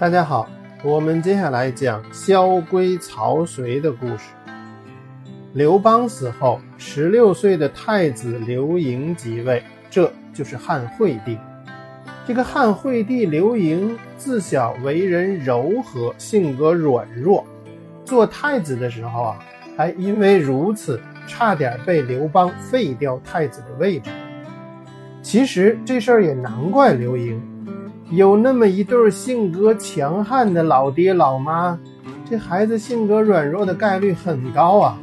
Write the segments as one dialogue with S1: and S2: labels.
S1: 大家好，我们接下来讲萧规曹随的故事。刘邦死后，16岁的太子刘盈即位，这就是汉惠帝。这个汉惠帝刘盈自小为人柔和，性格软弱，做太子的时候还因为如此差点被刘邦废掉太子的位置。其实这事儿也难怪刘盈，有那么一对性格强悍的老爹老妈，这孩子性格软弱的概率很高啊。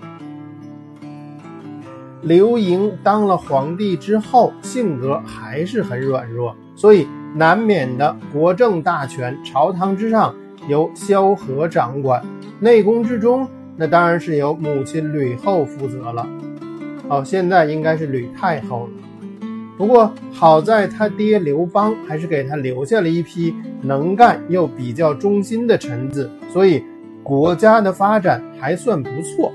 S1: 刘盈当了皇帝之后，性格还是很软弱，所以难免的国政大权，朝堂之上由萧何掌管，内宫之中那当然是由母亲吕后负责了。现在应该是吕太后了。不过好在他爹刘邦还是给他留下了一批能干又比较忠心的臣子，所以国家的发展还算不错。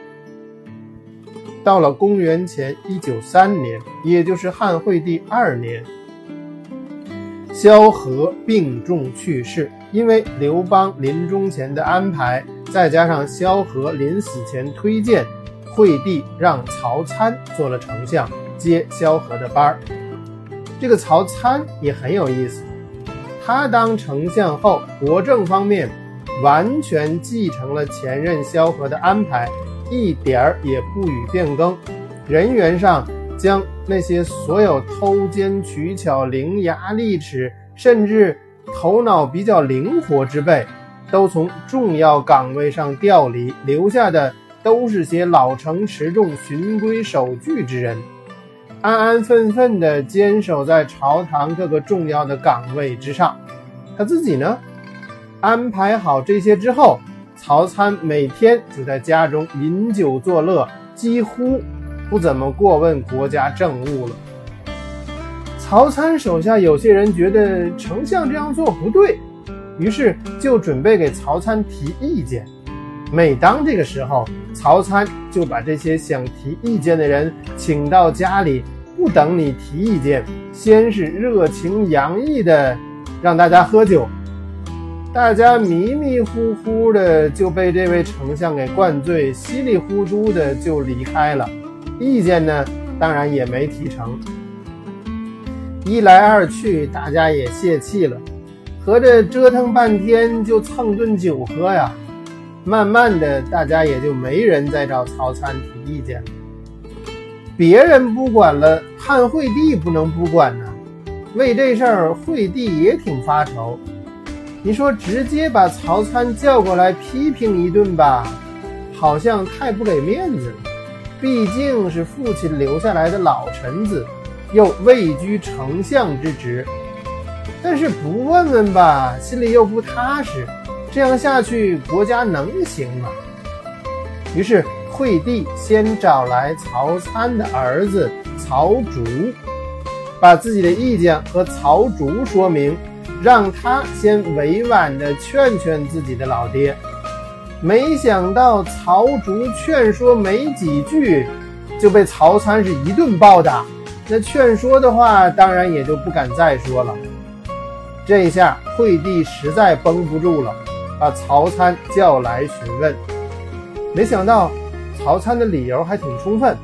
S1: 到了公元前193年，也就是汉惠帝2年，萧何病重去世，因为刘邦临终前的安排，再加上萧何临死前推荐，惠帝让曹参做了丞相，接萧何的班。这个曹参也很有意思，他当丞相后，国政方面完全继承了前任萧何的安排，一点儿也不予变更。人员上将那些所有偷奸取巧、伶牙俐齿，甚至头脑比较灵活之辈，都从重要岗位上调离，留下的都是些老成持重、循规守矩之人，安安分分地坚守在朝堂各个重要的岗位之上。他自己呢，安排好这些之后，曹参每天就在家中饮酒作乐，几乎不怎么过问国家政务了。曹参手下有些人觉得丞相这样做不对，于是就准备给曹参提意见。每当这个时候，曹参就把这些想提意见的人请到家里，不等你提意见，先是热情洋溢的让大家喝酒，大家迷迷糊糊的就被这位丞相给灌醉，稀里糊涂的就离开了，意见呢当然也没提成。一来二去，大家也泄气了，合着折腾半天就蹭顿酒喝呀。慢慢的，大家也就没人再找曹参提意见了。别人不管了，汉惠帝不能不管呢。为这事儿，惠帝也挺发愁。你说直接把曹参叫过来批评一顿吧，好像太不给面子了。毕竟是父亲留下来的老臣子，又位居丞相之职。但是不问问吧，心里又不踏实。这样下去，国家能行吗？于是惠帝先找来曹参的儿子曹竹，把自己的意见和曹竹说明，让他先委婉地劝劝自己的老爹。没想到曹竹劝说没几句，就被曹参是一顿暴打。那劝说的话，当然也就不敢再说了。这一下惠帝实在绷不住了，把曹参叫来询问。没想到曹参的理由还挺充分。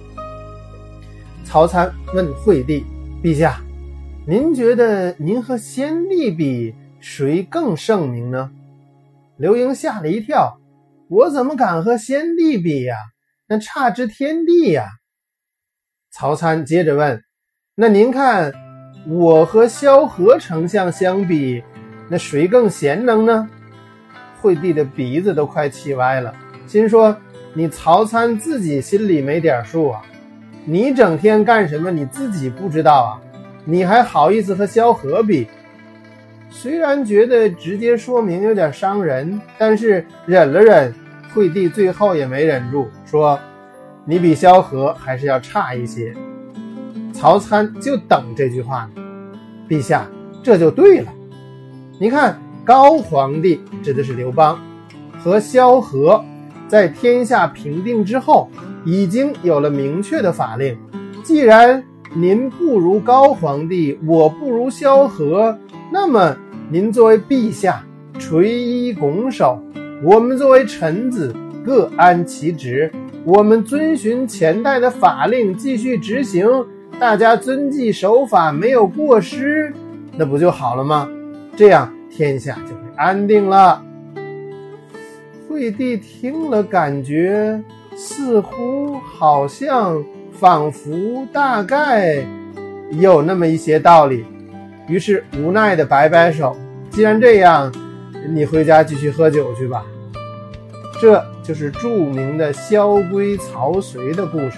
S1: 曹参问惠帝：陛下，您觉得您和先帝比，谁更圣明呢？刘盈吓了一跳，我怎么敢和先帝比呀？那差之天地呀。曹参接着问：那您看我和萧何丞相相比，那谁更贤能呢？惠帝的鼻子都快气歪了，心说你曹参自己心里没点数啊，你整天干什么你自己不知道啊，你还好意思和萧何比？虽然觉得直接说明有点伤人，但是忍了忍，惠帝最后也没忍住，说你比萧何还是要差一些。曹参就等这句话呢。陛下，这就对了。你看高皇帝指的是刘邦和萧何在天下平定之后，已经有了明确的法令，既然您不如高皇帝，我不如萧何，那么您作为陛下垂衣拱手，我们作为臣子各安其职，我们遵循前代的法令继续执行，大家遵纪守法，没有过失，那不就好了吗？这样天下就会安定了。惠帝听了，感觉似乎好像仿佛大概有那么一些道理，于是无奈的摆摆手，既然这样，你回家继续喝酒去吧。这就是著名的萧规曹随的故事。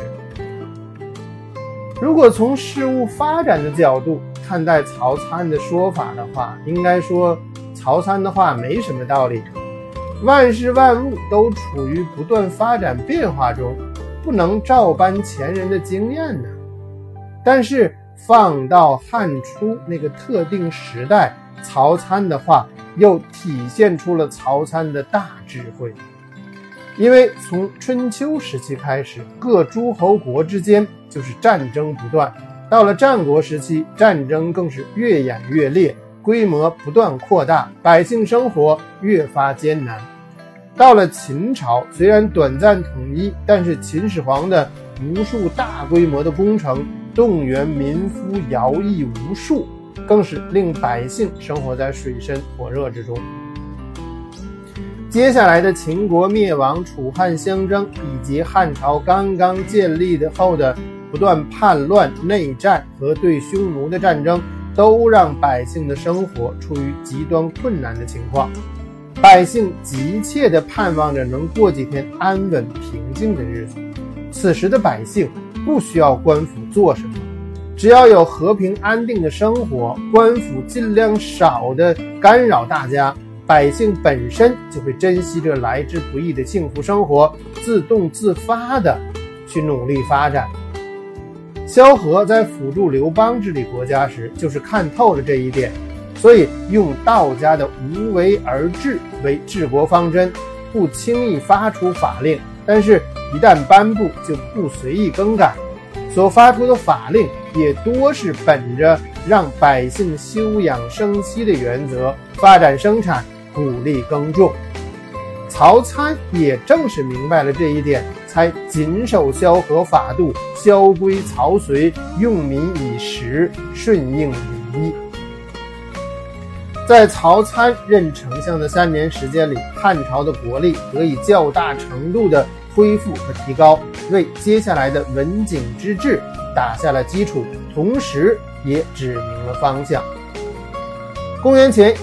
S1: 如果从事物发展的角度看待曹参的说法的话，应该说曹参的话没什么道理。万事万物都处于不断发展变化中，不能照搬前人的经验呢。但是放到汉初那个特定时代，曹参的话又体现出了曹参的大智慧。因为从春秋时期开始，各诸侯国之间就是战争不断，到了战国时期，战争更是越演越烈，规模不断扩大，百姓生活越发艰难。到了秦朝，虽然短暂统一，但是秦始皇的无数大规模的工程，动员民夫徭役无数，更是令百姓生活在水深火热之中。接下来的秦国灭亡、楚汉相争，以及汉朝刚刚建立的后的不断叛乱、内战和对匈奴的战争，都让百姓的生活处于极端困难的情况。百姓急切地盼望着能过几天安稳平静的日子。此时的百姓不需要官府做什么，只要有和平安定的生活，官府尽量少地干扰大家，百姓本身就会珍惜这来之不易的幸福生活，自动自发地去努力发展。萧何在辅助刘邦治理国家时，就是看透了这一点，所以用道家的无为而治为治国方针，不轻易发出法令，但是一旦颁布就不随意更改，所发出的法令也多是本着让百姓休养生息的原则，发展生产，鼓励耕种。曹参也正是明白了这一点，才谨守萧何法度，萧规曹随，用民以时，顺应民意。在曹参任丞相的3年时间里，汉朝的国力得以较大程度的恢复和提高，为接下来的文景之治打下了基础，同时也指明了方向。公元前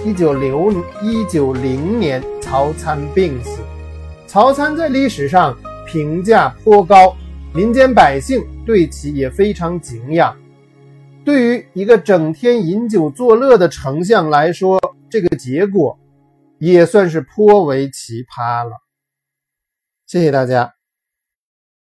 S1: 190年，曹参病死。曹参在历史上评价颇高，民间百姓对其也非常敬仰。对于一个整天饮酒作乐的丞相来说，这个结果也算是颇为奇葩了。谢谢大家。